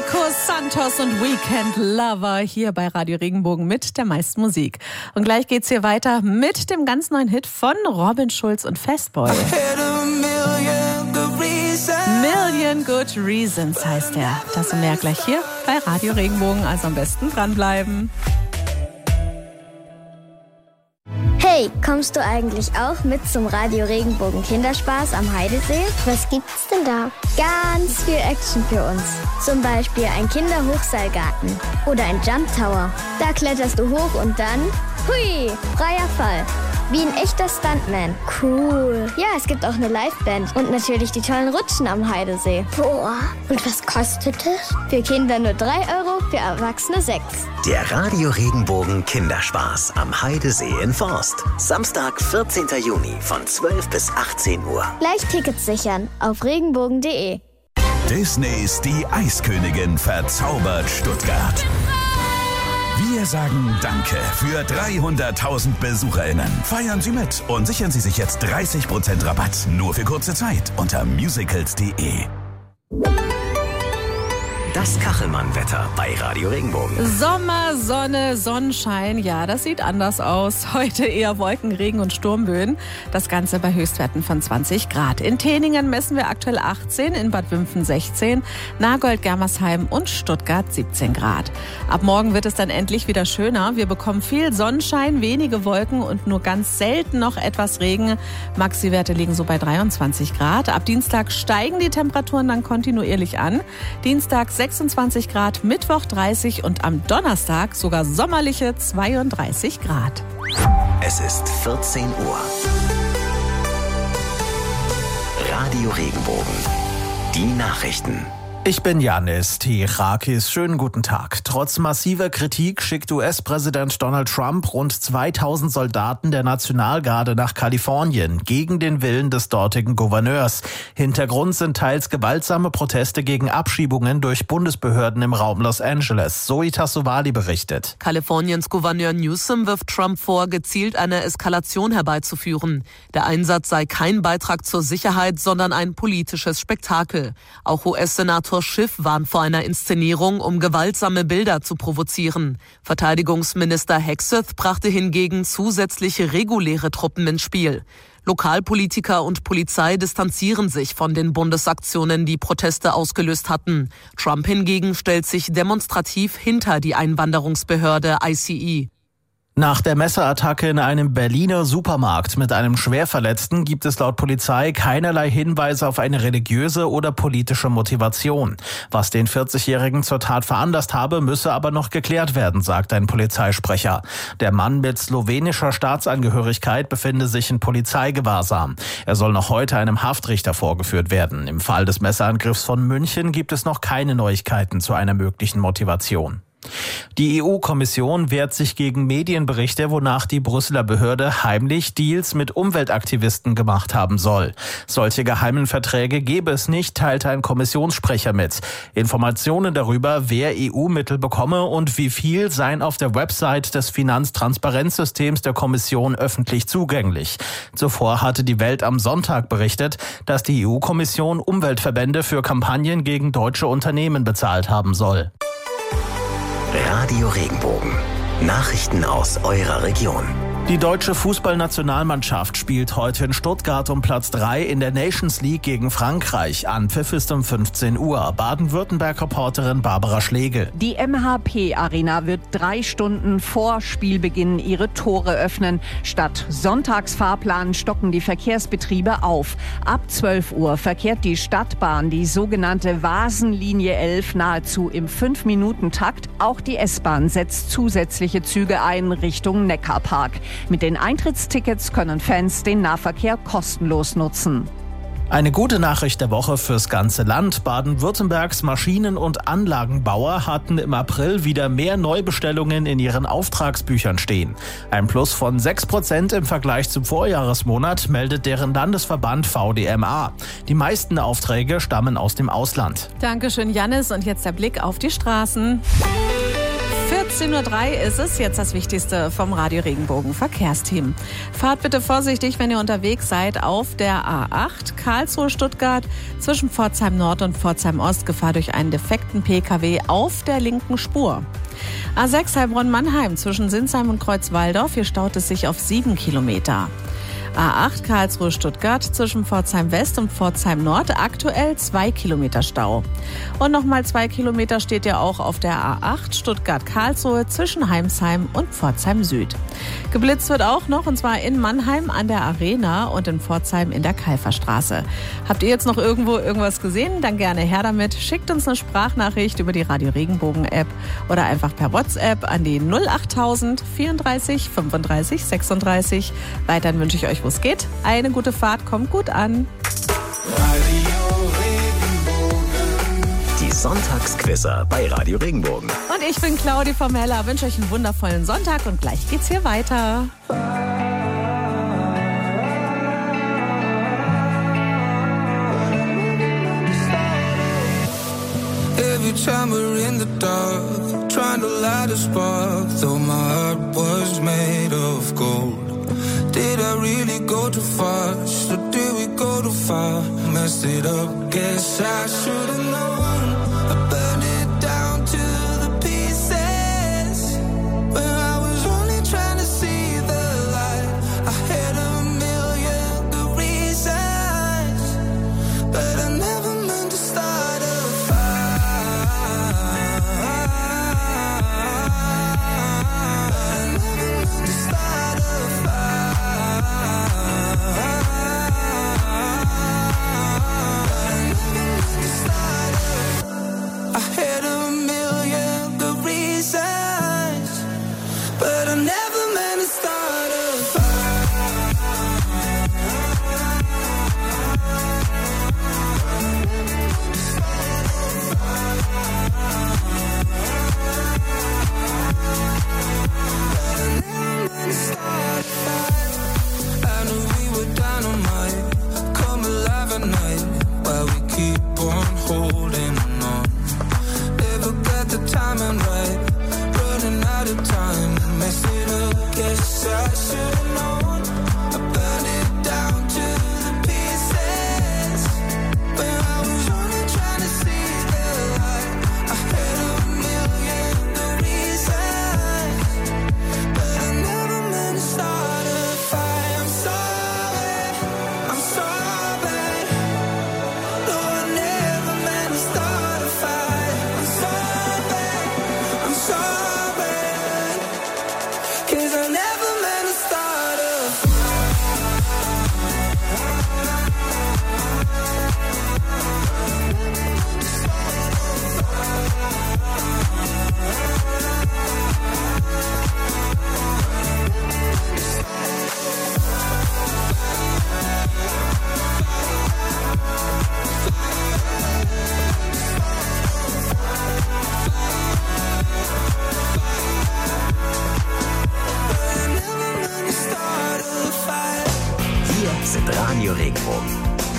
Nico Santos und Weekend Lover hier bei Radio Regenbogen mit der meisten Musik. Und gleich geht's hier weiter mit dem ganz neuen Hit von Robin Schulz und Fastboy. Million Good Reasons heißt er. Das und mehr gleich hier bei Radio Regenbogen, also am besten dranbleiben. Hey, kommst du eigentlich auch mit zum Radio Regenbogen Kinderspaß am Heidesee? Was gibt's denn da? Ganz viel Action für uns. Zum Beispiel ein Kinderhochseilgarten oder ein Jump Tower. Da kletterst du hoch und dann, hui, freier Fall. Wie ein echter Stuntman. Cool. Ja, es gibt auch eine Liveband und natürlich die tollen Rutschen am Heidesee. Boah, und was kostet es? Für Kinder nur 3 €, für Erwachsene 6. Der Radio Regenbogen Kinderspaß am Heidesee in Forst. Samstag, 14. Juni von 12 bis 18 Uhr. Gleich Tickets sichern auf regenbogen.de. Disneys Die Eiskönigin verzaubert Stuttgart. Wir sagen Danke für 300.000 BesucherInnen. Feiern Sie mit und sichern Sie sich jetzt 30% Rabatt. Nur für kurze Zeit unter musicals.de. Das Kachelmann-Wetter bei Radio Regenbogen. Sommer, Sonne, Sonnenschein, ja, das sieht anders aus. Heute eher Wolken, Regen und Sturmböen. Das Ganze bei Höchstwerten von 20 Grad. In Teningen messen wir aktuell 18, in Bad Wimpfen 16, Nagold, Germersheim und Stuttgart 17 Grad. Ab morgen wird es dann endlich wieder schöner. Wir bekommen viel Sonnenschein, wenige Wolken und nur ganz selten noch etwas Regen. Maxi-Werte liegen so bei 23 Grad. Ab Dienstag steigen die Temperaturen dann kontinuierlich an. Dienstag 26 Grad, Mittwoch 30 und am Donnerstag sogar sommerliche 32 Grad. Es ist 14 Uhr. Radio Regenbogen. Die Nachrichten. Ich bin Janis Tirakis. Schönen guten Tag. Trotz massiver Kritik schickt US-Präsident Donald Trump rund 2000 Soldaten der Nationalgarde nach Kalifornien gegen den Willen des dortigen Gouverneurs. Hintergrund sind teils gewaltsame Proteste gegen Abschiebungen durch Bundesbehörden im Raum Los Angeles. Zoe Tassovali berichtet. Kaliforniens Gouverneur Newsom wirft Trump vor, gezielt eine Eskalation herbeizuführen. Der Einsatz sei kein Beitrag zur Sicherheit, sondern ein politisches Spektakel. Auch US-Senator Schiff warnt vor einer Inszenierung, um gewaltsame Bilder zu provozieren. Verteidigungsminister Hegseth brachte hingegen zusätzliche reguläre Truppen ins Spiel. Lokalpolitiker und Polizei distanzieren sich von den Bundesaktionen, die Proteste ausgelöst hatten. Trump hingegen stellt sich demonstrativ hinter die Einwanderungsbehörde ICE. Nach der Messerattacke in einem Berliner Supermarkt mit einem Schwerverletzten gibt es laut Polizei keinerlei Hinweise auf eine religiöse oder politische Motivation. Was den 40-Jährigen zur Tat veranlasst habe, müsse aber noch geklärt werden, sagt ein Polizeisprecher. Der Mann mit slowenischer Staatsangehörigkeit befinde sich in Polizeigewahrsam. Er soll noch heute einem Haftrichter vorgeführt werden. Im Fall des Messerangriffs von München gibt es noch keine Neuigkeiten zu einer möglichen Motivation. Die EU-Kommission wehrt sich gegen Medienberichte, wonach die Brüsseler Behörde heimlich Deals mit Umweltaktivisten gemacht haben soll. Solche geheimen Verträge gebe es nicht, teilte ein Kommissionssprecher mit. Informationen darüber, wer EU-Mittel bekomme und wie viel, seien auf der Website des Finanztransparenzsystems der Kommission öffentlich zugänglich. Zuvor hatte die Welt am Sonntag berichtet, dass die EU-Kommission Umweltverbände für Kampagnen gegen deutsche Unternehmen bezahlt haben soll. Radio Regenbogen. Nachrichten aus eurer Region. Die deutsche Fußballnationalmannschaft spielt heute in Stuttgart um Platz 3 in der Nations League gegen Frankreich. Anpfiff ist um 15 Uhr. Baden-Württemberg-Reporterin Barbara Schlegel. Die MHP-Arena wird 3 Stunden vor Spielbeginn ihre Tore öffnen. Statt Sonntagsfahrplan stocken die Verkehrsbetriebe auf. Ab 12 Uhr verkehrt die Stadtbahn, die sogenannte Vasenlinie 11, nahezu im 5-Minuten-Takt. Auch die S-Bahn setzt zusätzliche Züge ein Richtung Neckarpark. Mit den Eintrittstickets können Fans den Nahverkehr kostenlos nutzen. Eine gute Nachricht der Woche fürs ganze Land. Baden-Württembergs Maschinen- und Anlagenbauer hatten im April wieder mehr Neubestellungen in ihren Auftragsbüchern stehen. Ein Plus von 6% im Vergleich zum Vorjahresmonat meldet deren Landesverband VDMA. Die meisten Aufträge stammen aus dem Ausland. Dankeschön, Jannis. Und jetzt der Blick auf die Straßen. 15:03 Uhr ist es. Jetzt das Wichtigste vom Radio Regenbogen Verkehrsteam. Fahrt bitte vorsichtig, wenn ihr unterwegs seid auf der A8 Karlsruhe-Stuttgart zwischen Pforzheim Nord und Pforzheim Ost. Gefahr durch einen defekten Pkw auf der linken Spur. A6 Heilbronn-Mannheim zwischen Sinsheim und Kreuzwaldorf. Hier staut es sich auf 7 Kilometer. A8 Karlsruhe-Stuttgart zwischen Pforzheim West und Pforzheim Nord aktuell 2 Kilometer Stau. Und nochmal 2 Kilometer steht ja auch auf der A8 Stuttgart-Karlsruhe zwischen Heimsheim und Pforzheim Süd. Geblitzt wird auch noch, und zwar in Mannheim an der Arena und in Pforzheim in der Kalferstraße. Habt ihr jetzt noch irgendwo irgendwas gesehen? Dann gerne her damit. Schickt uns eine Sprachnachricht über die Radio Regenbogen App oder einfach per WhatsApp an die 08000 34 35 36. Weiterhin wünsche ich euch, wo es geht. Eine gute Fahrt, kommt gut an. Die Sonntagsquizzer bei Radio Regenbogen. Und ich bin Claudi Formella, wünsche euch einen wundervollen Sonntag und gleich geht's hier weiter. Every time we're in the dark, trying to light a spark, though my heart was made of gold. Did I really go too fast, or did we go too far? Messed it up, guess I should've known. I burned it down to the pieces, when I was only trying to see the light. I had a million good reasons, but I never meant to start a fire. I never meant to start a fire. I had a million good reasons, but I never meant to start a fire. I knew we were dynamite, come alive at night, while we keep on holding on. Never got the timing right, running out of time, mess it up, guess I should've known. I burned it down to the pieces, when I was only trying to see the light. I had a million good reasons, but I never meant to start a fire. I'm sorry, I'm sorry. No, I never meant to start a fire. I'm sorry, 'cause I never meant to start a Wir sind Radio Regenbogen.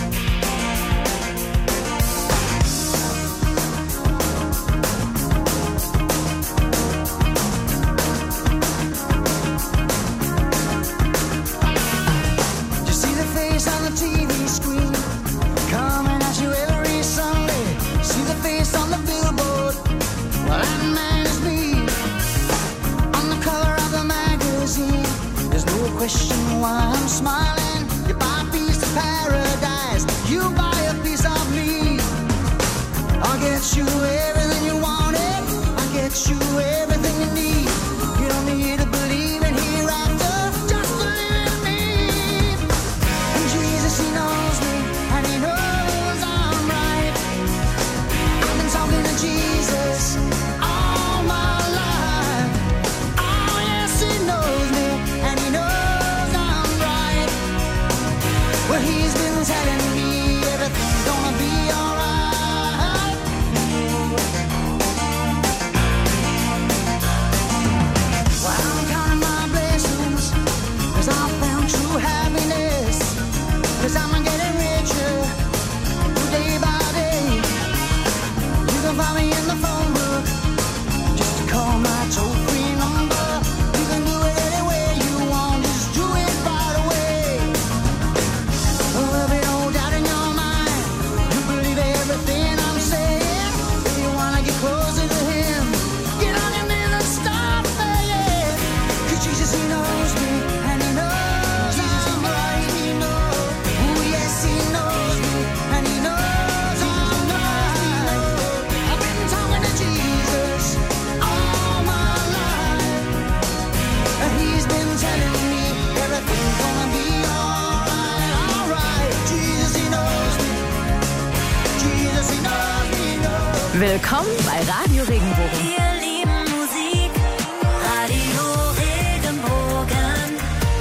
You see the face on the TV screen, coming at you every Sunday. See the face on the billboard, well, that man is me. On the cover of the magazine, there's no question why I'm smiling. You buy a piece of paradise, you buy a piece of me. I'll get you everything you wanted, I'll get you everything you need. You don't need to believe in hereafter, just believe in me. And Jesus, he knows me, and he knows I'm right. I've been talking to Jesus all my life. Oh yes, he knows me, and he knows I'm right. Well, he's been telling me everything's gonna be alright. Well, I'm counting my blessings, 'cause I found true happiness. 'Cause I'm getting richer day by day. You can find me in the phone book, just to call my toll. Willkommen bei Radio Regenbogen. Wir lieben Musik, Radio Regenbogen.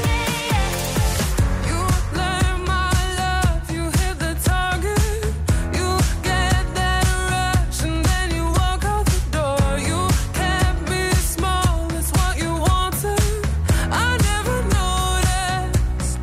You let my love, you hit the target. You get that rush and then you walk out the door. You kept me small, that's what you wanted. I never noticed.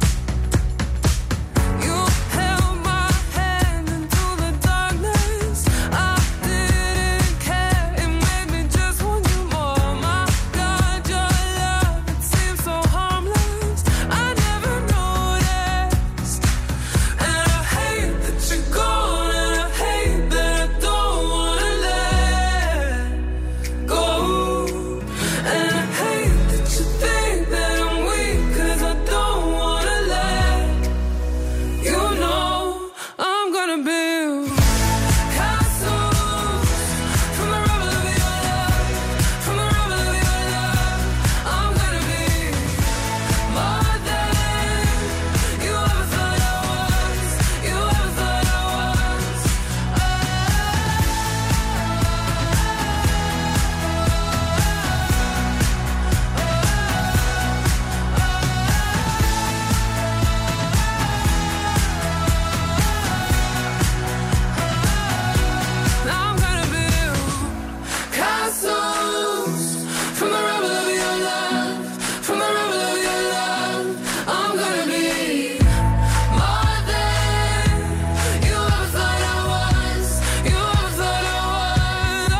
You held my hand into the darkness. I didn't care, it made me just want you more. My God, your love, it seems so harmless. I never noticed. And I hate that you're gone, and I hate that I don't wanna let go. And I hate that you think that I'm weak, 'cause I don't wanna let you know. I'm gonna build castles from the rubble of your love, from the rubble of your love. I'm gonna be more than you ever thought I was, you ever thought I was. I'm gonna build castles from the rubble of your love, from the rubble of your love. I'm gonna be more than you ever thought I was, you ever thought I was.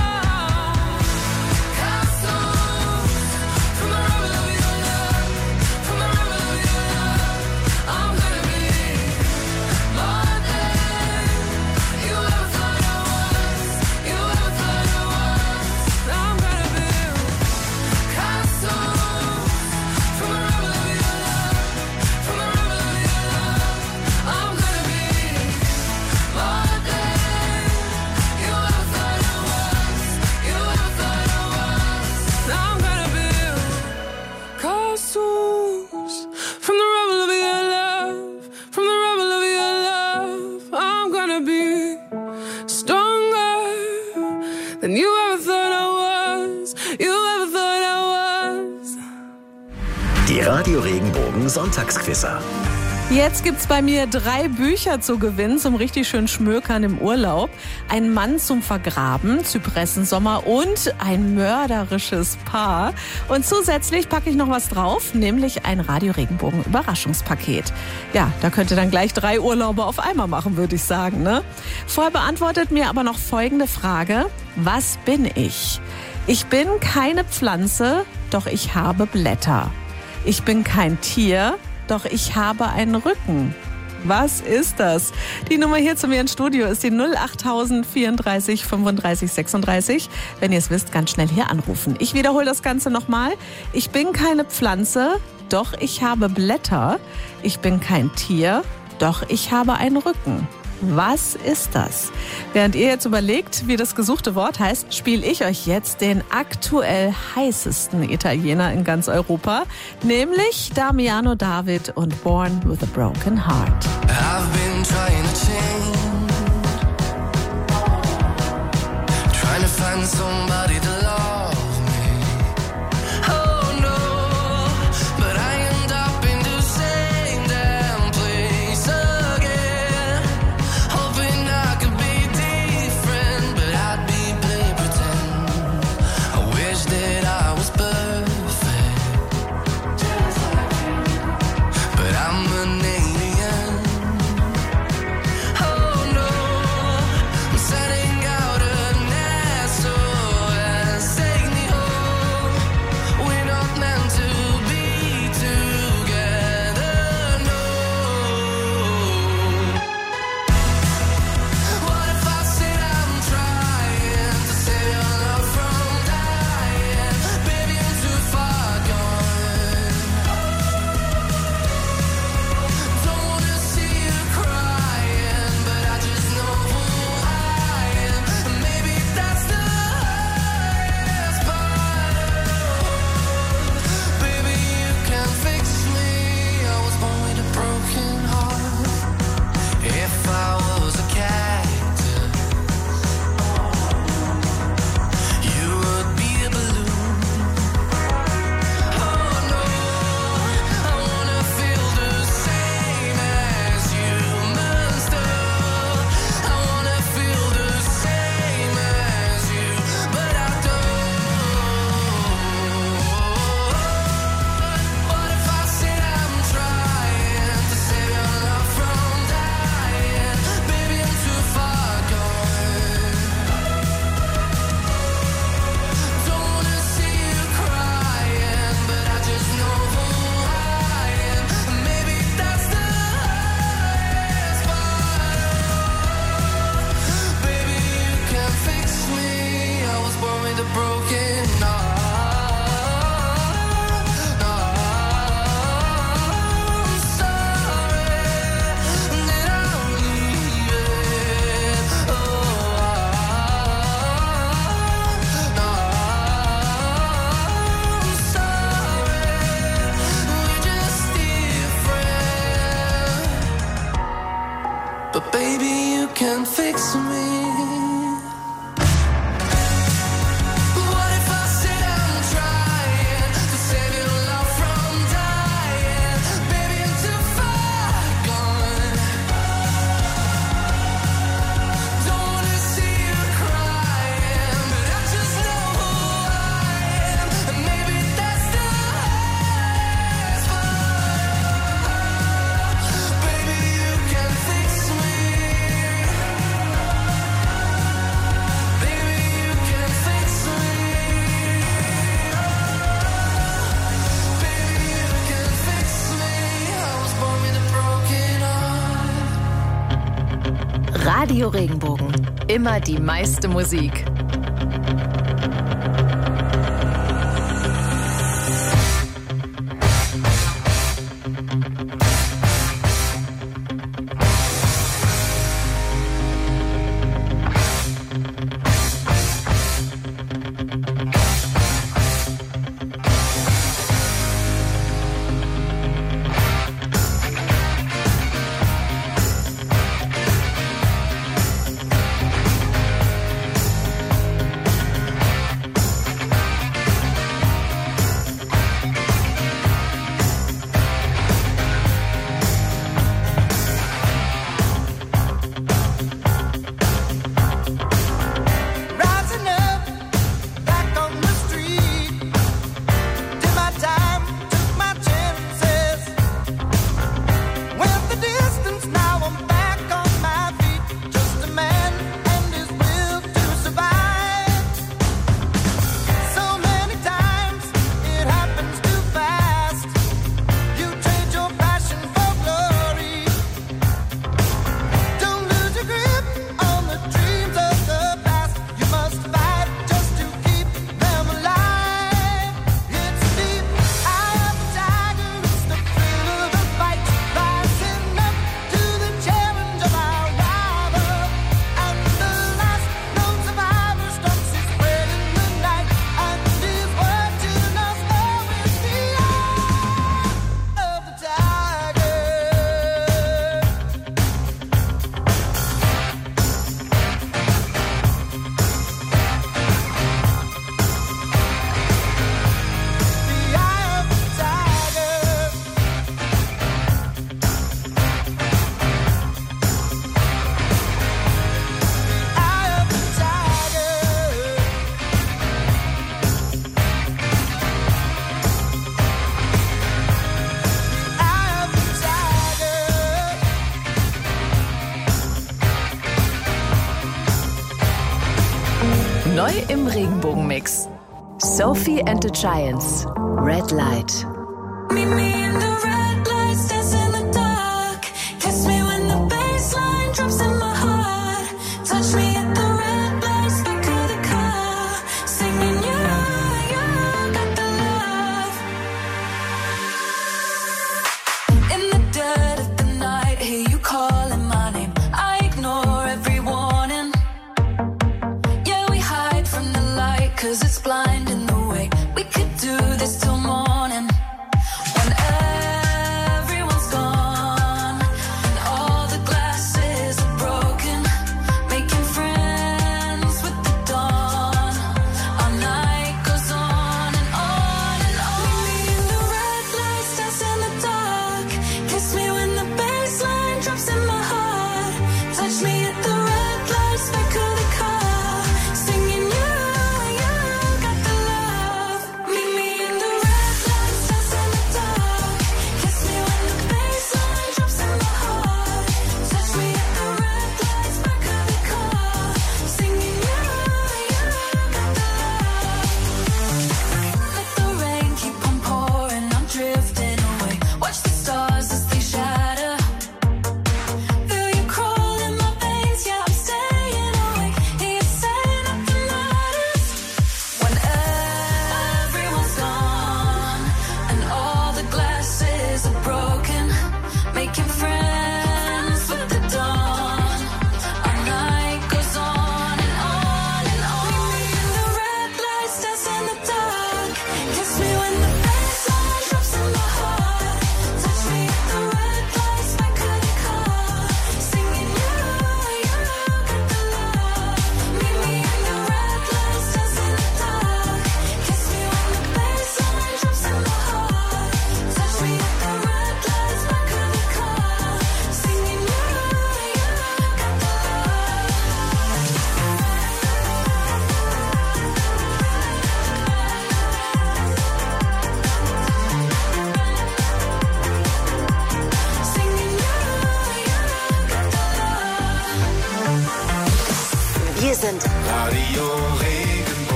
Castles from the rubble of your love, from the rubble of your love. I'm gonna be more than you ever thought I was, you ever thought I was. I'm gonna build castles from the rubble of your love, from the rubble of your love. I'm gonna be more than you ever thought I was, you ever thought I was. I'm gonna build castles from the rubble of your love, from the rubble of your love. I'm gonna be stronger than you ever thought I was, you ever thought I was. Die Radio Regenbogen Sonntagsquizzer. Jetzt gibt's bei mir 3 Bücher zu gewinnen zum richtig schön Schmökern im Urlaub. Ein Mann zum Vergraben, Zypressensommer und ein mörderisches Paar. Und zusätzlich packe ich noch was drauf, nämlich ein Radio Regenbogen Überraschungspaket. Ja, da könnt ihr dann gleich 3 Urlaube auf einmal machen, würde ich sagen, ne? Vorher beantwortet mir aber noch folgende Frage. Was bin ich? Ich bin keine Pflanze, doch ich habe Blätter. Ich bin kein Tier, doch ich habe einen Rücken. Was ist das? Die Nummer hier zu mir ins Studio ist die 08000 34 35 36. Wenn ihr es wisst, ganz schnell hier anrufen. Ich wiederhole das Ganze nochmal. Ich bin keine Pflanze, doch ich habe Blätter. Ich bin kein Tier, doch ich habe einen Rücken. Was ist das? Während ihr jetzt überlegt, wie das gesuchte Wort heißt, spiele ich euch jetzt den aktuell heißesten Italiener in ganz Europa, nämlich Damiano David und Born with a Broken Heart. I've been trying to change, trying to find somebody to love me. Oh no, but I end up in the same damn place again. Hoping I could be different, but I'd be playing pretend. I wish that I was perfect, but I'm an alien. Oh no, I'm setting out a nest, Radio Regenbogen. Immer die meiste Musik. Neu im Regenbogenmix. Sophie and the Giants. Red Light. Meet me in the red lights, dance in the dark. Kiss me when the bassline drops in my heart. Touch me at the red lights, back of the car. Singing, you got the love. In the dead of the night, hear you calling my name. I ignore every warning. Yeah, we hide from the light, 'cause it's blinding the way. We could do this till morning. When everyone's gone and all the glasses are broken, making friends with the dawn. Our night goes on and on and on. Meet me in the red lights, dance in the dark. Kiss me when the bassline drops in my heart. Touch me at the red lights, back of the car. Singing, you got the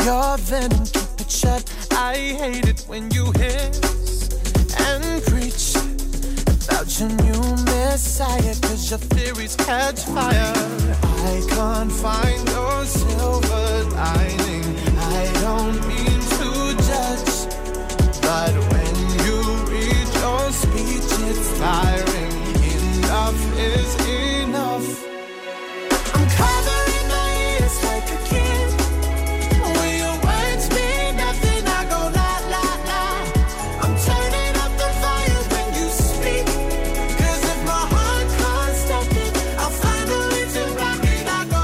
your venom, keep it shut. I hate it when you hiss and preach about your new messiah, 'cause your theories catch fire. I can't find your silver lining. I don't mean to judge, but when you read your speech, it's tiring. Enough is enough. I'm covering my ears like a kid. When your words mean nothing, I go la la la. I'm turning up the fire when you speak, 'cause if my heart can't stop it, I'll find a way to rock it. I go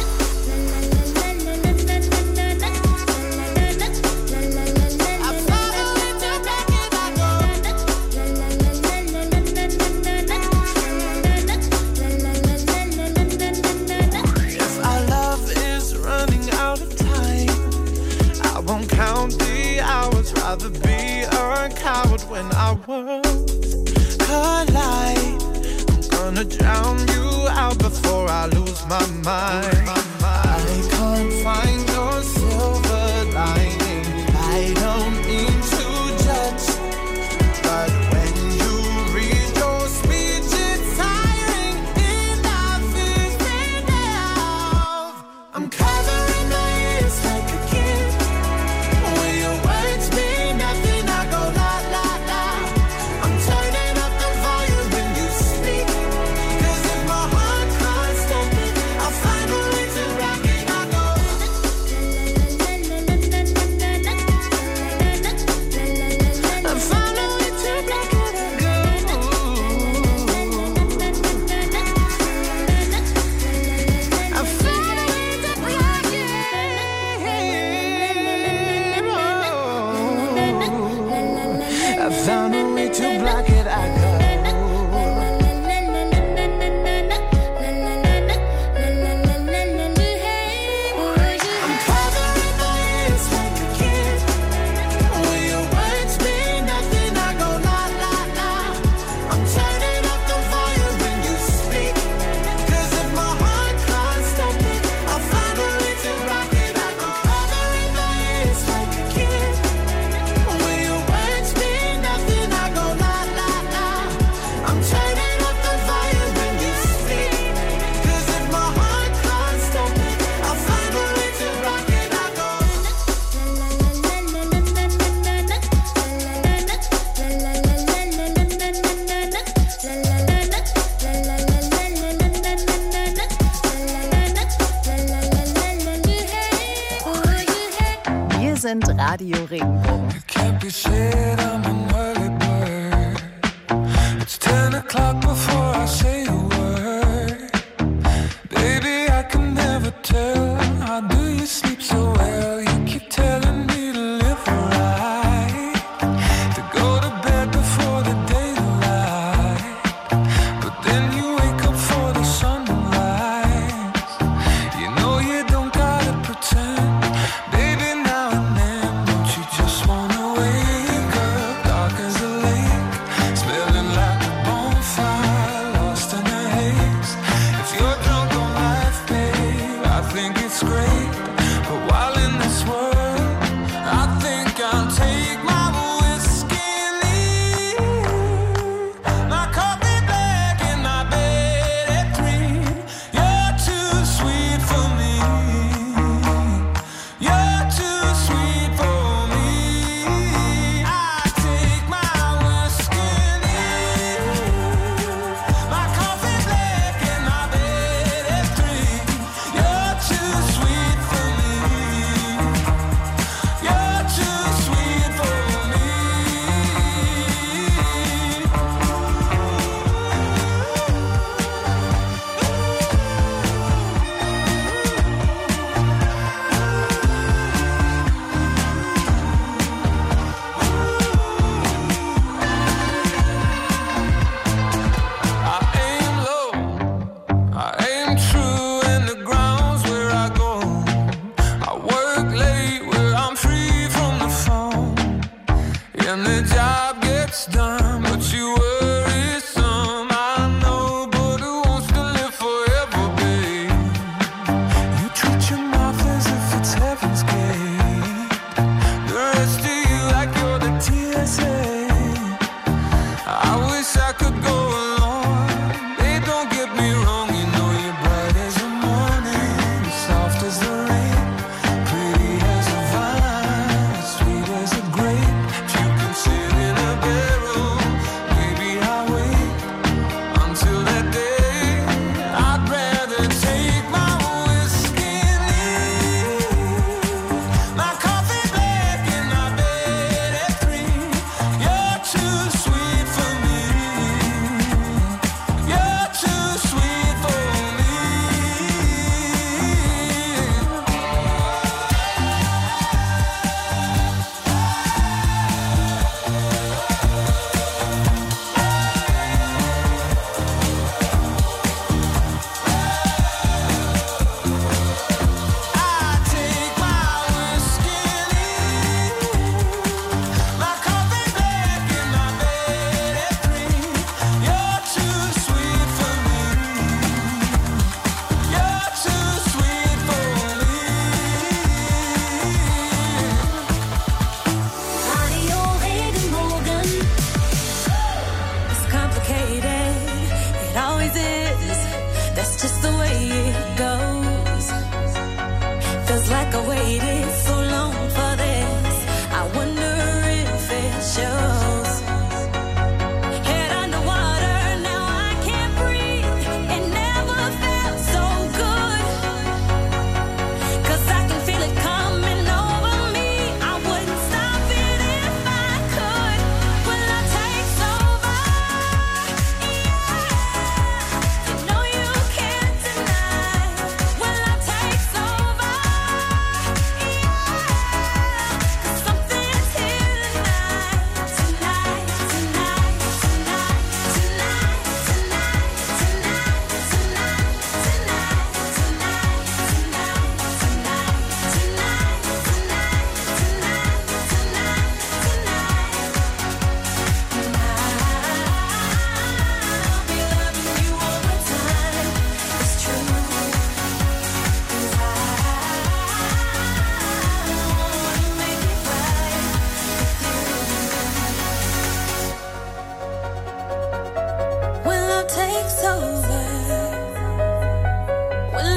rather be a coward when our worlds collide. I'm gonna drown you out before I lose my mind. I can't find your silver lining. I don't mean to judge, but when you read your speech, it's tiring. Enough is enough. I'm covering my ears like a kid. When your words mean nothing, I go la la la. I'm turning up the volume when you speak, 'cause if my heart can't stop it, I'll find a way to rock it. I go I find a way to rock it. I go I find a way to rock it. I found a way to block it. I go. I'm covering my ears like a kid. When your words mean nothing, I go la la la. I'm turning up the volume when you speak, 'cause if my heart can't stop it, I'll find a way to rock it. I go covering my ears like a kid. When your words mean nothing, I go la la la. I'm turning up the volume when you speak, 'cause if my heart can't stop it, I'll find a way to rock it. I go Wir sind Radio Regenbogen. Can't be said I'm an early bird. It's 10 o'clock before I say a word. Baby, I can never tell. How do you sleep so well? You keep telling me to live right, to go to bed before the daylight. But then you wake up for the sunrise. You know you don't gotta pretend. Baby, now and then, don't you just wanna wake up dark as a lake, smelling like a bonfire, lost in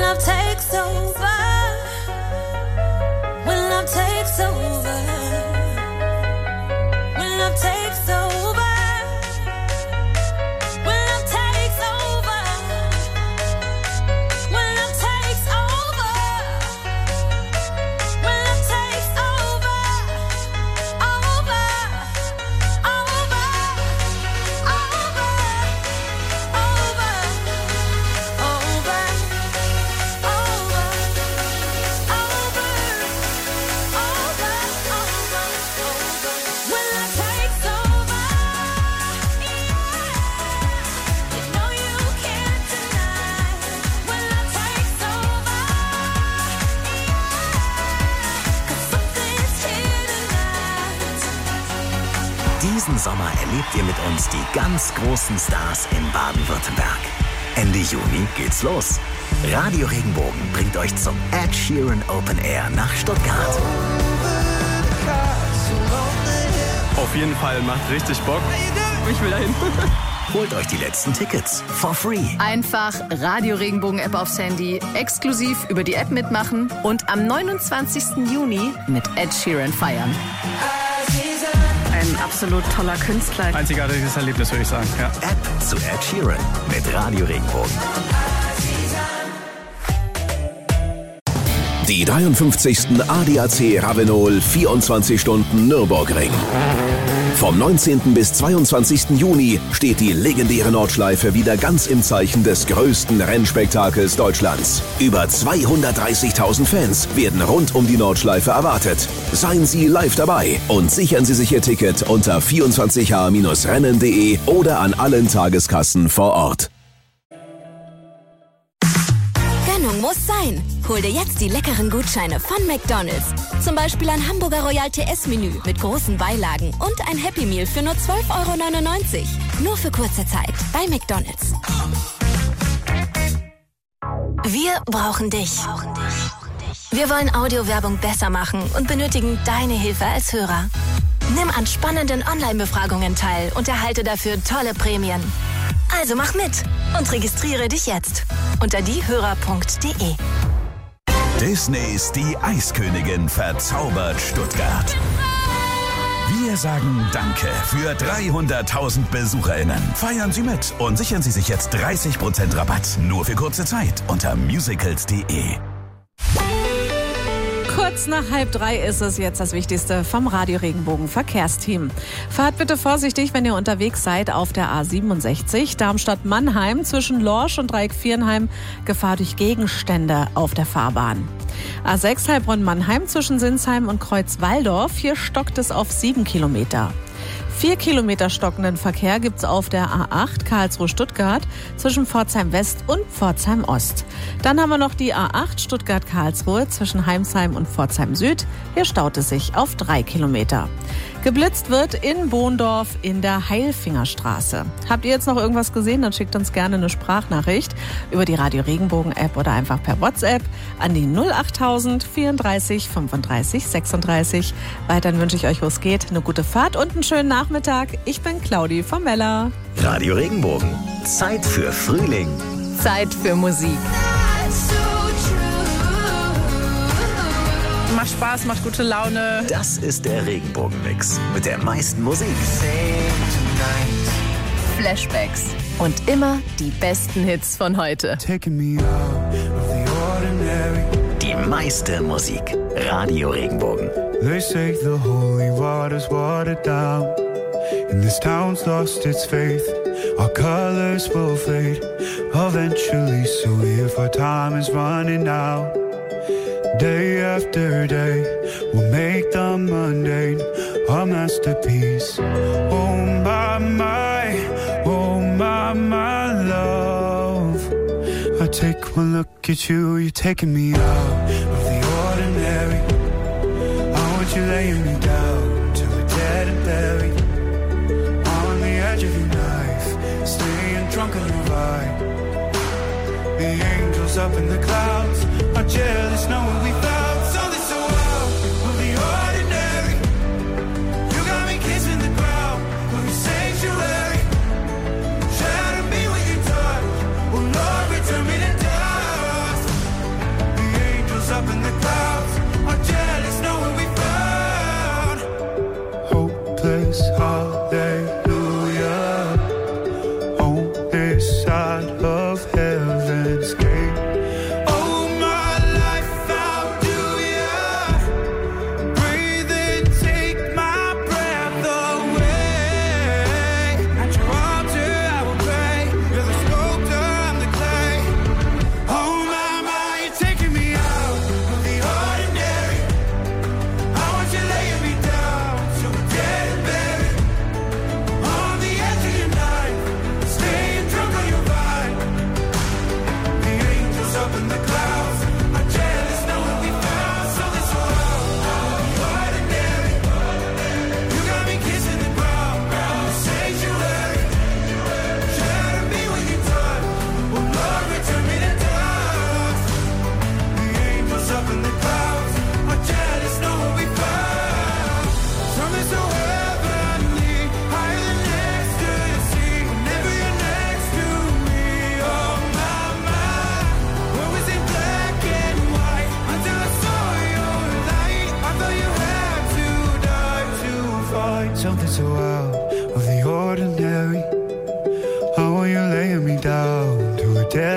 love takes over, when love takes over, when love takes over, when love takes over, when love takes over, when love takes over, over, over, over, over, Diesen Sommer erlebt ihr mit uns die ganz großen Stars in Baden-Württemberg. Ende Juni geht's los. Radio Regenbogen bringt euch zum Ed Sheeran Open Air nach Stuttgart. Auf jeden Fall, macht richtig Bock. Ich will dahin. Holt euch die letzten Tickets for free. Einfach Radio Regenbogen App aufs Handy, exklusiv über die App mitmachen und am 29. Juni mit Ed Sheeran feiern. Ein absolut toller Künstler. Einzigartiges Erlebnis, würde ich sagen. Ja. App zu Ed Sheeran mit Radio Regenbogen. Die 53. ADAC Ravenol 24 Stunden Nürburgring. Vom 19. bis 22. Juni steht die legendäre Nordschleife wieder ganz im Zeichen des größten Rennspektakels Deutschlands. Über 230.000 Fans werden rund um die Nordschleife erwartet. Seien Sie live dabei und sichern Sie sich Ihr Ticket unter 24h-rennen.de oder an allen Tageskassen vor Ort. Gönnung muss sein. Hol dir jetzt die leckeren Gutscheine von McDonald's. Zum Beispiel ein Hamburger Royal TS-Menü mit großen Beilagen und ein Happy Meal für nur 12,99 €. Nur für kurze Zeit bei McDonald's. Wir brauchen dich. Wir wollen Audiowerbung besser machen und benötigen deine Hilfe als Hörer. Nimm an spannenden Online-Befragungen teil und erhalte dafür tolle Prämien. Also mach mit und registriere dich jetzt unter diehörer.de. Disneys Die Eiskönigin verzaubert Stuttgart. Wir sagen Danke für 300.000 BesucherInnen. Feiern Sie mit und sichern Sie sich jetzt 30% Rabatt. Nur für kurze Zeit unter musicals.de. Kurz nach 2:30 ist es jetzt das Wichtigste vom Radio Regenbogen Verkehrsteam. Fahrt bitte vorsichtig, wenn ihr unterwegs seid auf der A67 Darmstadt-Mannheim zwischen Lorsch und Dreieck-Vierenheim. Gefahr durch Gegenstände auf der Fahrbahn. A6 Heilbronn-Mannheim zwischen Sinsheim und Kreuz-Walldorf. Hier stockt es auf 7 Kilometer. 4 Kilometer stockenden Verkehr gibt's auf der A8 Karlsruhe-Stuttgart zwischen Pforzheim-West und Pforzheim-Ost. Dann haben wir noch die A8 Stuttgart-Karlsruhe zwischen Heimsheim und Pforzheim-Süd. Hier staut es sich auf 3 Kilometer. Geblitzt wird in Bohndorf in der Heilfingerstraße. Habt ihr jetzt noch irgendwas gesehen? Dann schickt uns gerne eine Sprachnachricht über die Radio Regenbogen App oder einfach per WhatsApp an die 08000 34 35 36. Weiterhin wünsche ich euch, wo es geht, eine gute Fahrt und einen schönen Nachmittag. Ich bin Claudi vom Mella. Radio Regenbogen. Zeit für Frühling. Zeit für Musik. Macht Spaß, macht gute Laune. Das ist der Regenbogen-Mix mit der meisten Musik. Flashbacks und immer die besten Hits von heute. Die meiste Musik. Radio Regenbogen. They say the holy water's watered down, and this town's lost its faith. Our colors will fade eventually, so if our time is running out, day after day, we'll make the mundane a masterpiece. Oh my love, I take one look at you, you're taking me out of the ordinary. You're laying me down till we're dead and buried on the edge of your knife, staying drunk on your vibe. The angels up in the clouds are jealous knowing we found something so wild of the ordinary. You got me kissing the ground of your sanctuary. Shatter me with your touch, oh Lord, return me to dust.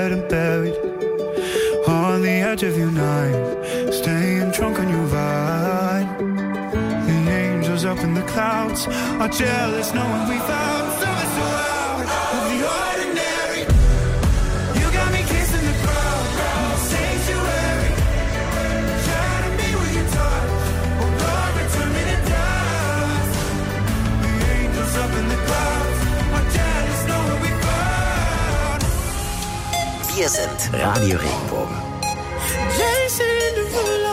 dead and buried on the edge of your night, staying drunk on your vibe. The angels up in the clouds are jealous knowing we found something so out of the ordinary. You got me kissing the crowd, sanctuary. Shining me with your touch, oh Lord, return me to dust. The angels up in the clouds are jealous knowing we found. Wir sind Radio Regenbogen. Jason Derulo.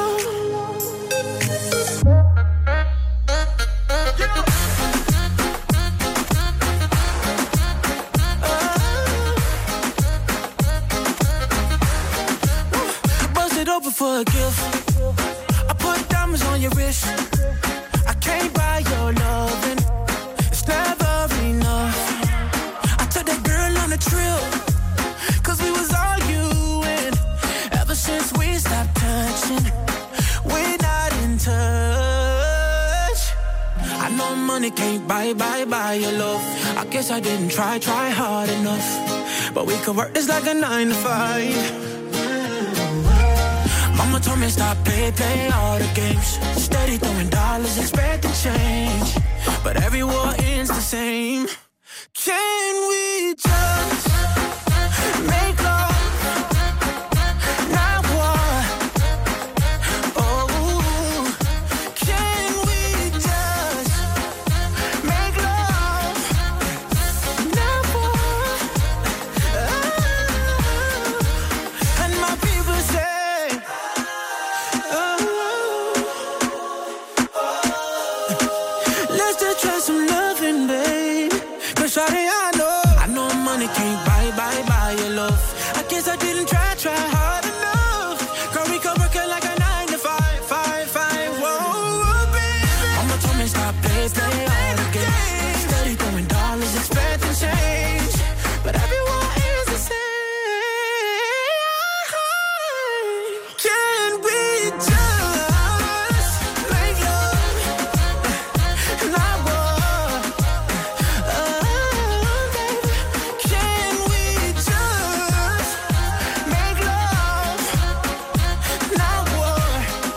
Open for a gift. I put diamonds on your wrist. I can't buy your loving. It's never enough. I took that girl on a trip, 'cause we was arguing. Ever since we stopped touching, we're not in touch. I know money can't buy your love. I guess I didn't try hard enough. But we could work this like a 9 to 5. Mama told me stop play all the games. Steady throwing dollars, expecting change. But every war ends the same. Can we just make love, not war? Oh, can we just make love, not war? Oh, and my people say, try some loving, babe. 'Cause shawty, I know money can't buy your love. I guess I didn't try hard enough. Girl, we could work it like a 9 to 5. Whoa, baby. Mama told me stop play all the games. Steady throwing dollars, expecting change. But everyone is the same. Can we just make love, not war? Baby, can we just make love, not war?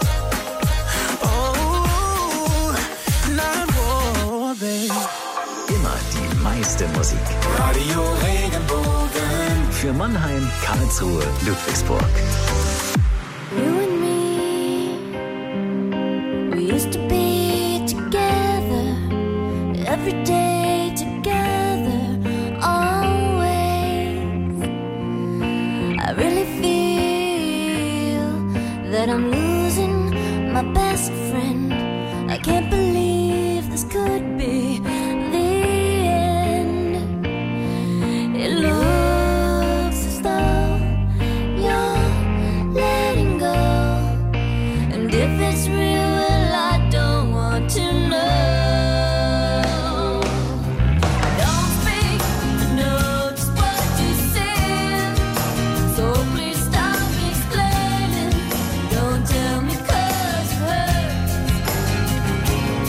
Oh, not war, baby. Immer die meiste Musik. Radio Regenbogen. Für Mannheim, Karlsruhe, Ludwigsburg. You and me, we used to be together, every day together, always. I really feel that I'm losing my best friend. I can't believe this could be the end. It looks as though you're letting go, and if it's real, well, I don't want to know. Don't speak, I know just what you said, so please stop explaining. Don't tell me 'cause it hurts.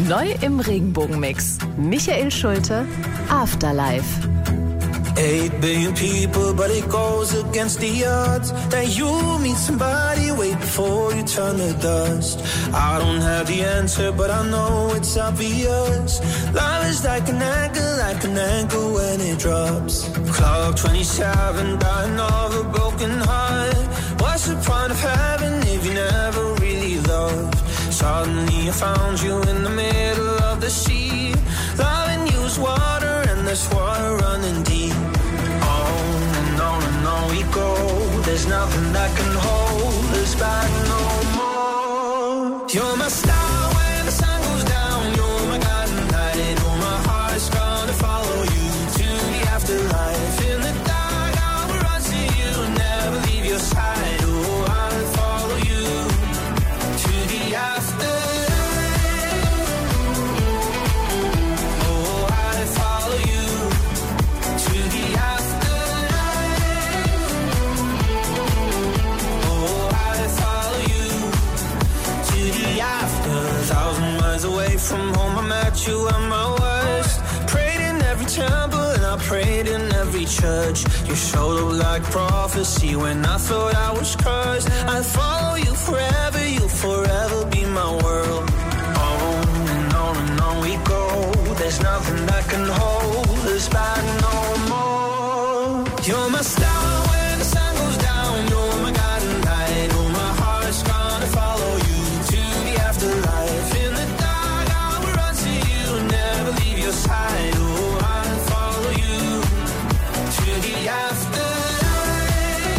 Neu im Regenbogenmix. Michael Schulte, Afterlife. 8 billion people, but it goes against the odds that you meet somebody way before you turn to dust. I don't have the answer, but I know it's obvious. Love is like an anchor when it drops. Clock 27, dying of a broken heart. What's the point of heaven if you never really loved? Suddenly I found you in the middle of the sea. Loving you is water and there's water running deep. On we go. There's nothing that can hold us back no more. You're my star when the sun goes down. You're my guiding light. Oh, my heart's gonna follow you to the afterlife. In the dark, I will run to you, never leave your side. Oh, I'll follow you to the afterlife. Oh, I'll follow you to the afterlife. Away from home, I met you at my worst. Prayed in every temple and I prayed in every church. You showed up like prophecy when I thought I was cursed. I'll follow you forever, you'll forever be my world. On we go. There's nothing that can hold us back no more. You're my star when the sun goes down. You're my guiding light. Oh, my heart's gonna follow you to the afterlife. Side, oh, I'll follow you to the afterlife.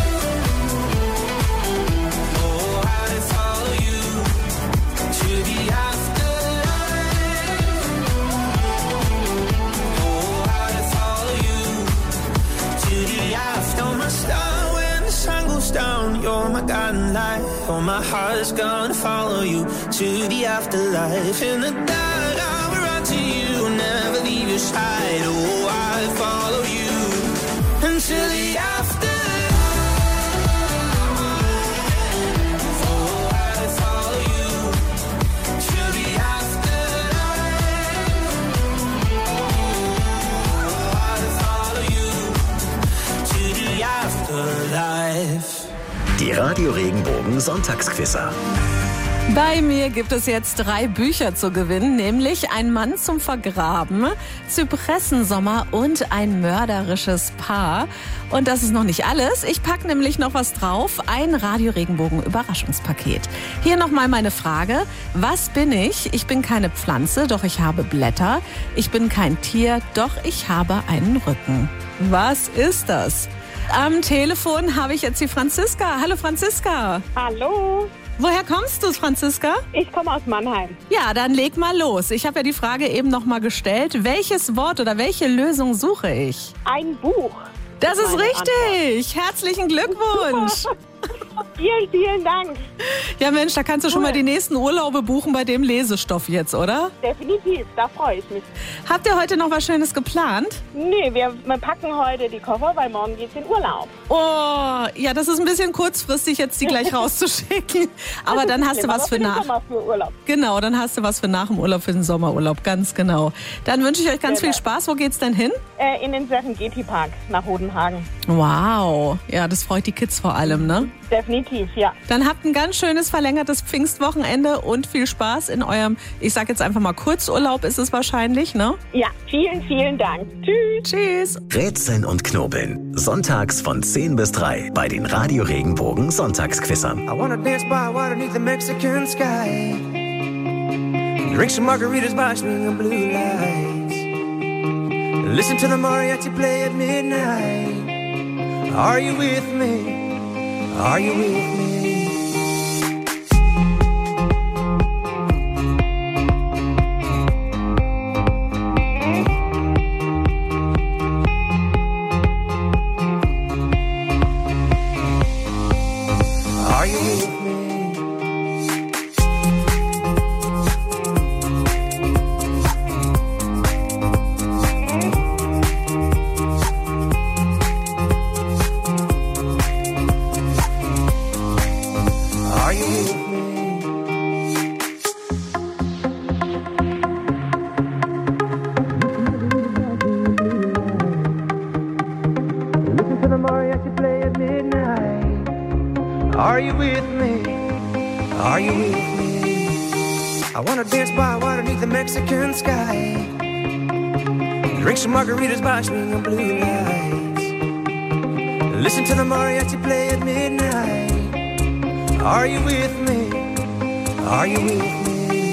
Oh, I'll follow you to the afterlife. Oh, I'll follow you to the afterlife. You're my star when the sun goes down. You're my guiding light. Oh, my heart's gonna follow you to the afterlife. In the dark, I will run to you, never leave your side. Oh, I'll follow you until the afterlife. Oh, I'll follow you till the afterlife. Oh, I'll follow you to the afterlife. Die Radio Regenbogen Sonntagsquizzer. Bei mir gibt es jetzt 3 Bücher zu gewinnen, nämlich Ein Mann zum Vergraben, Zypressensommer und Ein mörderisches Paar. Und das ist noch nicht alles. Ich packe nämlich noch was drauf, ein Radio Regenbogen Überraschungspaket. Hier nochmal meine Frage. Was bin ich? Ich bin keine Pflanze, doch ich habe Blätter. Ich bin kein Tier, doch ich habe einen Rücken. Was ist das? Am Telefon habe ich jetzt die Franziska. Hallo Franziska. Hallo. Woher kommst du, Franziska? Ich komme aus Mannheim. Ja, dann leg mal los. Ich habe ja die Frage eben noch mal gestellt. Welches Wort oder welche Lösung suche ich? Ein Buch. Das ist richtig. Herzlichen Glückwunsch. Vielen, vielen Dank. Ja Mensch, da kannst du schon mal die nächsten Urlaube buchen bei dem Lesestoff jetzt, oder? Definitiv, da freue ich mich. Habt ihr heute noch was Schönes geplant? Nee, wir packen heute die Koffer, weil morgen geht's in Urlaub. Oh, ja, das ist ein bisschen kurzfristig, jetzt die gleich rauszuschicken. Aber dann hast du was für nach. Genau, dann hast du was für nach dem Urlaub, für den Sommerurlaub, ganz genau. Dann wünsche ich euch ganz viel Spaß. Wo geht's denn hin? In den Serengeti-Park nach Hodenhagen. Wow, ja, das freut die Kids vor allem, ne? Definitiv, ja. Dann habt ein ganz schönes verlängertes Pfingstwochenende und viel Spaß in eurem, ich sag jetzt einfach mal Kurzurlaub ist es wahrscheinlich, ne? Ja, vielen, vielen Dank. Tschüss. Tschüss. Rätseln und Knobeln. Sonntags von 10 bis 3 bei den Radio Regenbogen Sonntagsquizern. I wanna dance by water beneath the Mexican sky. Drink some margaritas by swinging blue lights. Listen to the mariachi play at midnight. Are you with me? Are you with me? Are you with me? you with me? Are you with me? I wanna dance by water beneath the Mexican sky. Drink some margaritas by swinging blue lights. Listen to the mariachi play at midnight. Are you with me? Are you with me?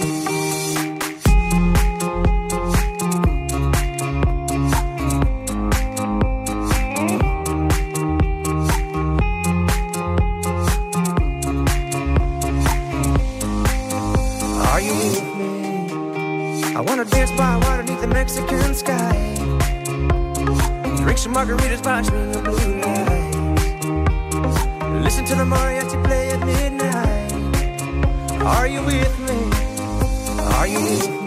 I wanna dance by water beneath the Mexican sky. Drink some margaritas by swinging blue lights. Listen to the mariachi play at midnight. Are you with me? Are you with me?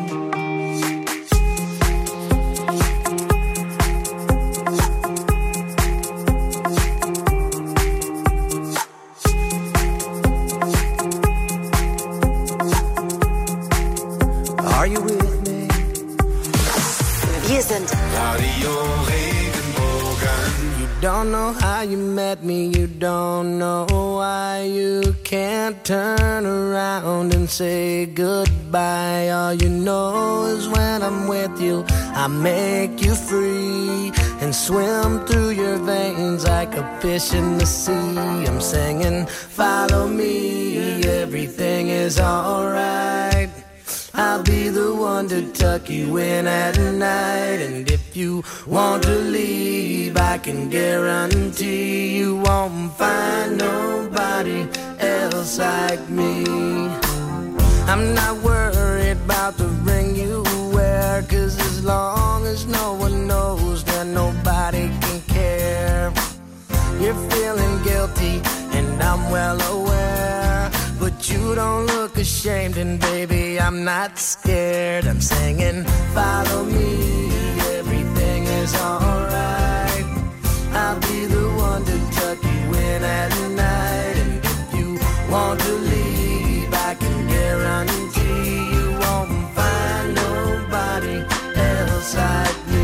Are you with me? Wir sind Radio Regenbogen. You don't know how you met me, you don't know why you can't turn around and say goodbye. All you know is when I'm with you, I make you free and swim through your veins like a fish in the sea. I'm singing, follow me, everything is alright. I'll be the one to tuck you in at night. And if you want to leave, I can guarantee you won't find nobody else like me. I'm not worried about the ring you wear, 'cause as long as no one knows, then nobody can care. You're feeling guilty and I'm well aware, but you don't look ashamed, and baby, I'm not scared. I'm singing, follow me, everything is alright. I'll be the one to tuck you in at night. And if you want to leave, I can guarantee you won't find nobody else like me.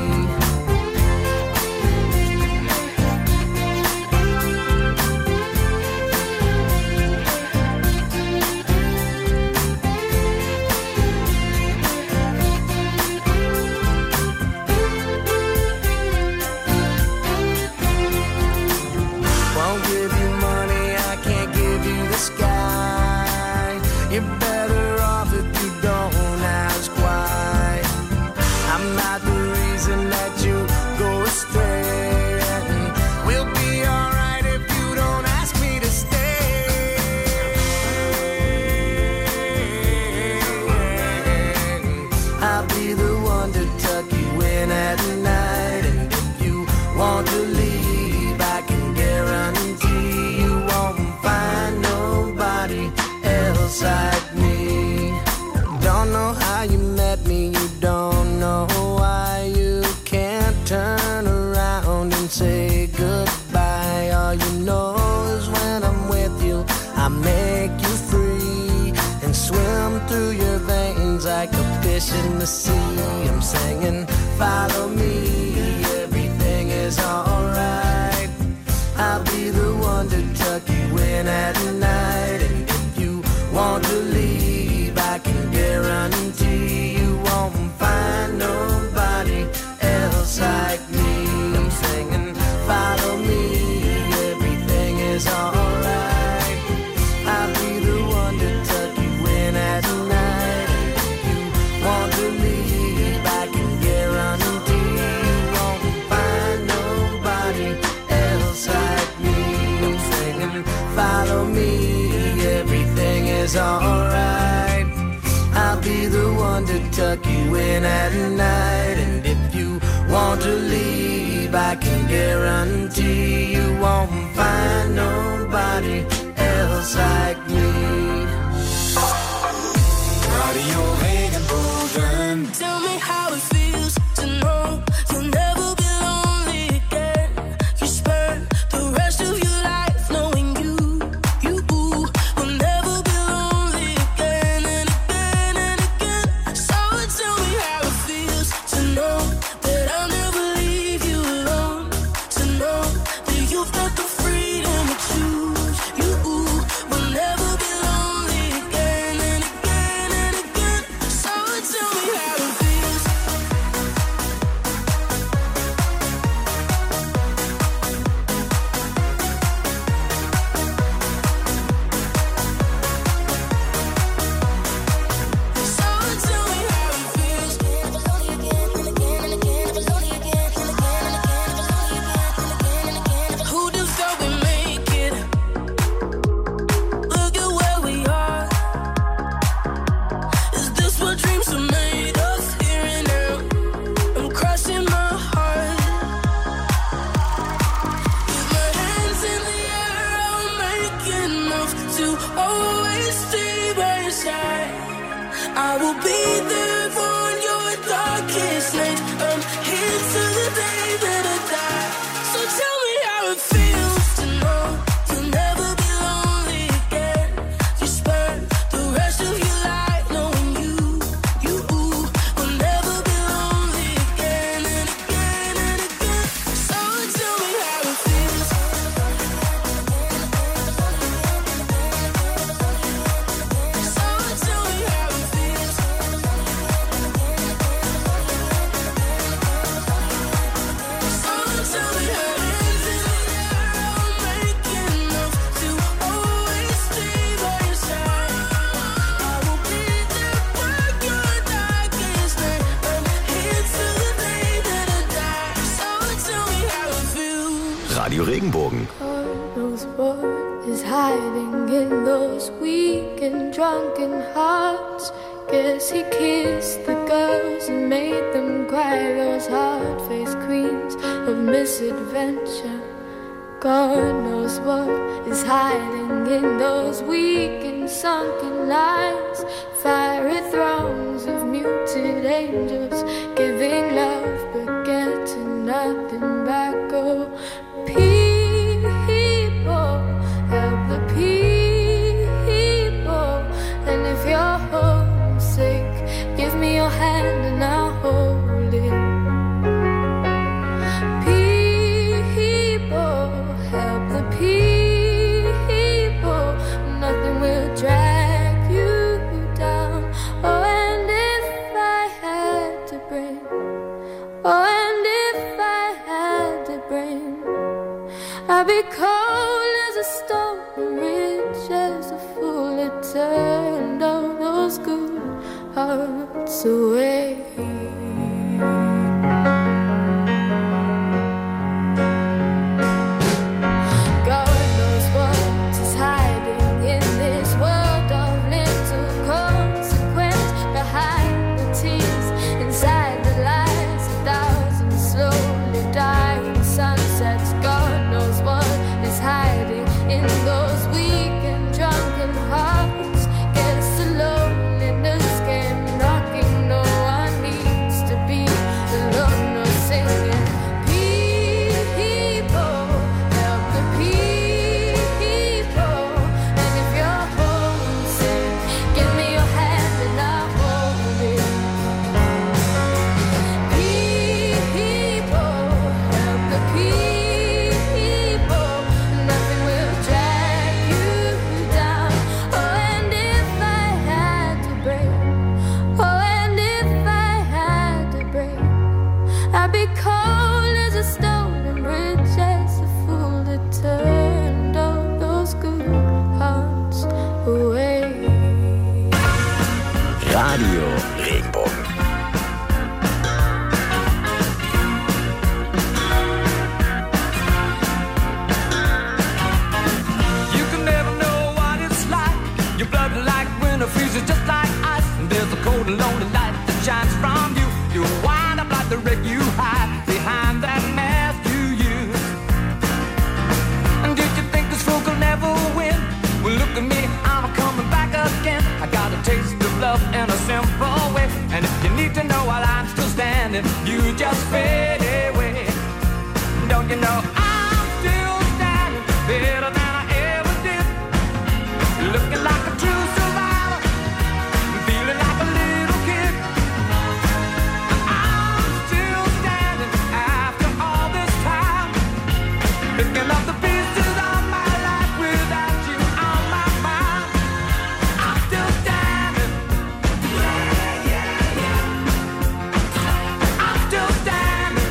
You're better off if you don't ask why. I'm not the reason that you go astray, and we'll be alright if you don't ask me to stay. I'll be the one to tuck you in at night, and if you want to leave, I can guarantee you won't find nobody else like me. Don't know how you met me, you don't know why you can't turn around and say goodbye. All you know is when I'm with you, I make you free and swim through your veins like a fish in the sea. I'm singing, follow me, everything is alright. I'll be the one to tuck you in at night. And want to leave, I can guarantee you won't find nobody else like me. I'm singing, follow me, everything is alright. I'll be the one to tuck you in at night. And if you want to leave, I can guarantee you won't find nobody else like me. I'm singing, follow me, everything is alright. I'll be the one to tuck you in at night. And if you want to leave, I can guarantee you won't find nobody else like me. Radio Regenbogen. Tell me how it feels to know you'll never be lonely again. You spend the rest of your life knowing you will never be lonely again and again and again. So tell me how it feels to know that I'll never leave you alone. To know that you've got the freedom to choose. You to always stay by your side. I will be there for your darkest night. I'm here till the day that I die. So tell me how it feels to know you'll never be lonely again. You spend the rest of your life knowing you will never be lonely again and again and again. So tell me how it feels. So tell me how it feels. So tell me how it is. I'm making enough to always stay by your side. I will be there for your darkest night. I'm here till the day that I die. So tell me how it feels. Radio Regenbogen. God knows what is hiding in those weak and drunken hearts. Guess he kissed the girls and made them cry, those hard-faced queens of misadventure. God knows what is hiding in those weak and sunken lines. Fiery throngs of muted angels giving love but getting nothing back. Oh, people, help the people. And if you're homesick, give me your hand and I'll hold it. People, help the people. Nothing will drag you down. Oh, and if I had to bring, oh, and if I had to bring, I'd be cold as a stone, rich as a fool. It turned all those good hearts away. God knows what is hiding in this world of little consequence. Behind the tears, inside the lies, 1,000 slowly dying sunsets. God knows what is hiding in those weak and drunken hearts. Guess the loneliness came knocking. No one needs to be alone or singing. People, help the people. And if you're homesick, give me your hand and I'll hold it. People, help the people. Nothing will drag you down. Oh, and if I had to break, oh, and if I had to break, I'd be cold as a stone and rich as a fool that turned all those good hearts away. Radio Regenbogen. You can never know what it's like. Your blood like winter freezes just like ice. And there's a cold and lonely light that shines from you. You wind up like the wreck you hide behind that mask you use. And did you think this fool could never win? Well, look at me, I'm coming back again. I got a taste of love in a simple way. And if you need to know while I'm still standing, you just fade away. Don't you know I'm still standing better than I ever did? Looking like a true survivor, feeling like a little kid. I'm still standing after all this time, picking up the pieces of my life without you on my mind. I'm still standing. I'm still standing.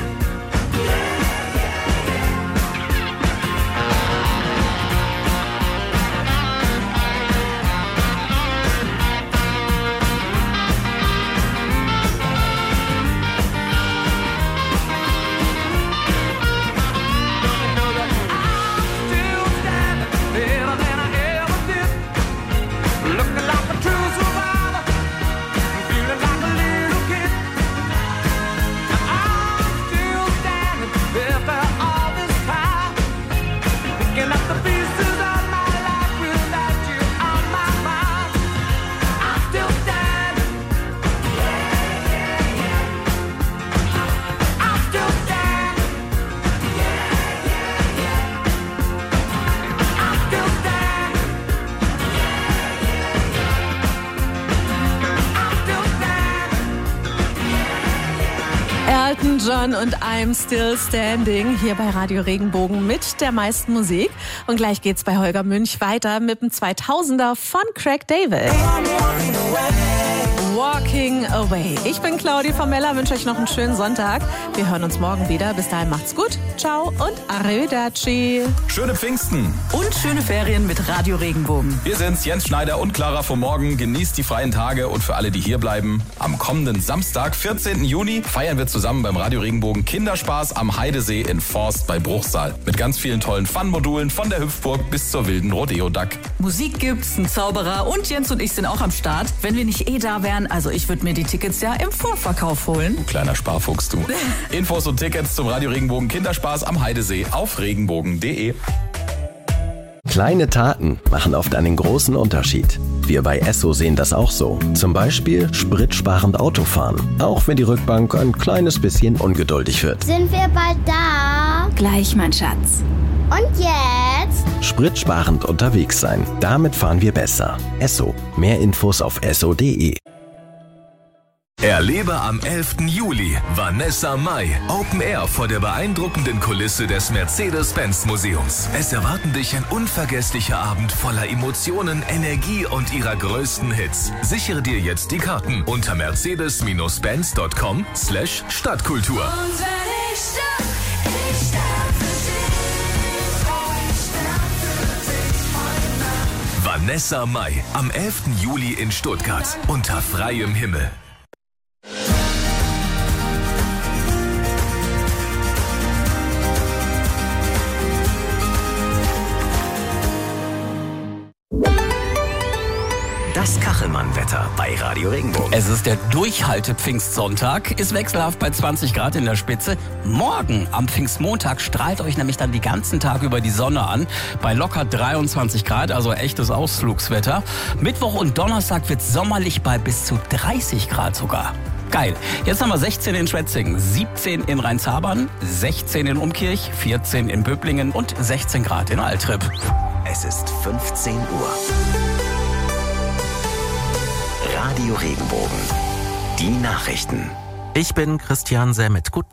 Elton John und I'm Still Standing hier bei Radio Regenbogen mit der meisten Musik. Und gleich geht's bei Holger Münch weiter mit dem 2000er von Craig David. Walking Away. Ich bin Claudia Formella, wünsche euch noch einen schönen Sonntag. Wir hören uns morgen wieder. Bis dahin macht's gut. Ciao und arrivederci. Schöne Pfingsten. Und schöne Ferien mit Radio Regenbogen. Wir sind's, Jens Schneider und Clara vom Morgen. Genießt die freien Tage und für alle, die hier bleiben, am kommenden Samstag, 14. Juni, feiern wir zusammen beim Radio Regenbogen Kinderspaß am Heidesee in Forst bei Bruchsal. Mit ganz vielen tollen Fun-Modulen von der Hüpfburg bis zur wilden Rodeo-Duck. Musik gibt's, ein Zauberer und Jens und ich sind auch am Start. Wenn wir nicht da wären, also ich würde mir die Tickets ja im Vorverkauf holen. Du kleiner Sparfuchs, du. Infos und Tickets zum Radio Regenbogen Kinderspaß am Heidesee auf regenbogen.de. Kleine Taten machen oft einen großen Unterschied. Wir bei Esso sehen das auch so. Zum Beispiel spritsparend Autofahren. Auch wenn die Rückbank ein kleines bisschen ungeduldig wird. Sind wir bald da? Gleich, mein Schatz. Und jetzt? Spritsparend unterwegs sein. Damit fahren wir besser. Esso. Mehr Infos auf esso.de. Erlebe am 11. Juli Vanessa Mai Open Air vor der beeindruckenden Kulisse des Mercedes-Benz-Museums. Es erwarten dich ein unvergesslicher Abend voller Emotionen, Energie und ihrer größten Hits. Sichere dir jetzt die Karten unter mercedes-benz.com/Stadtkultur. Vanessa Mai am 11. Juli in Stuttgart unter freiem Himmel. Das Kachelmann-Wetter bei Radio Regenbogen. Es ist der Durchhalte-Pfingstsonntag, ist wechselhaft bei 20 Grad in der Spitze. Morgen am Pfingstmontag strahlt euch nämlich dann den ganzen Tag über die Sonne an. Bei locker 23 Grad, also echtes Ausflugswetter. Mittwoch und Donnerstag wird sommerlich bei bis zu 30 Grad sogar. Geil. Jetzt haben wir 16 in Schwetzingen, 17 in Rheinzabern, 16 in Umkirch, 14 in Böblingen und 16 Grad in Altrip. Es ist 15 Uhr. Radio Regenbogen. Die Nachrichten. Ich bin Christian Semmet. Guten